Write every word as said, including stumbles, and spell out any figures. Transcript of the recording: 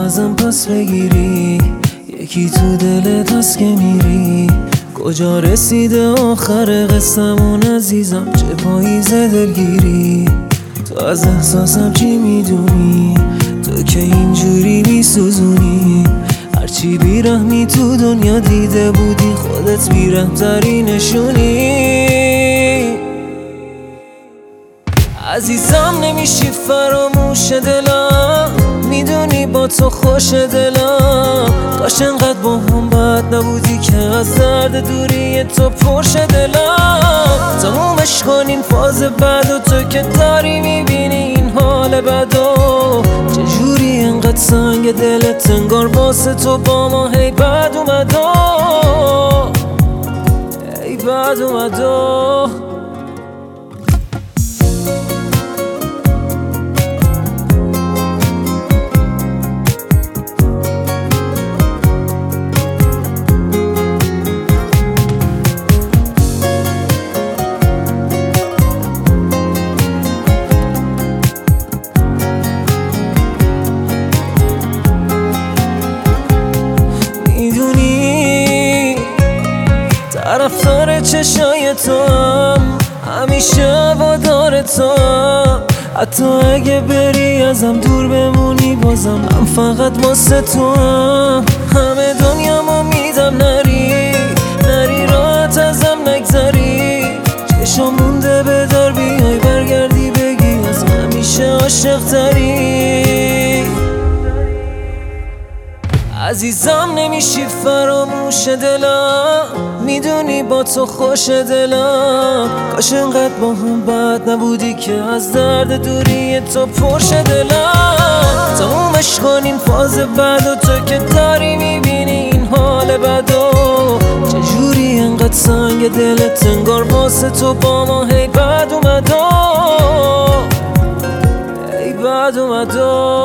ازم پس بگیری، یکی تو دلت هست که میری. کجا رسیده آخر قصمون عزیزم، چه پاییز دلگیری. تو از احساسم چی میدونی، تو که اینجوری میسوزونی. هرچی بیرحمی تو دنیا دیده بودی، خودت بیرحم‌تری نشونی. عزیزم نمیشی فراموش دلم، میدونی با تو خوش دلم. کاش انقدر با هم بد نبودی که از درد دوری تو پرش دلم. تمومش کنین فاز بد و تو که داری میبینی این حال بدو. چجوری انقدر سنگ دلت انگار واسه تو با ما هی بد اومدو، هی بد اومدو. طرفدار چشای تو هم، همیشه هوادار تو هم. حتی اگه بری ازم دور بمونی بازم من فقط واسه تو هم. همه دنیامو میدم نری، نری راحت ازم نگذری. چشم مونده بدار بیای برگردی بگی از همیشه عاشق تری. عزیزم نمیشی فراموش دلم، میدونی با تو خوش دلم. کاش انقدر با هم بد نبودی که از درد دوری تو پرش دلم. تمومش کنین فاز بد و تو که داری میبینی این حال بدو. چجوری انقدر سنگ دلت انگار واسه تو با ما هی بد اومدو، هی بد اومدو.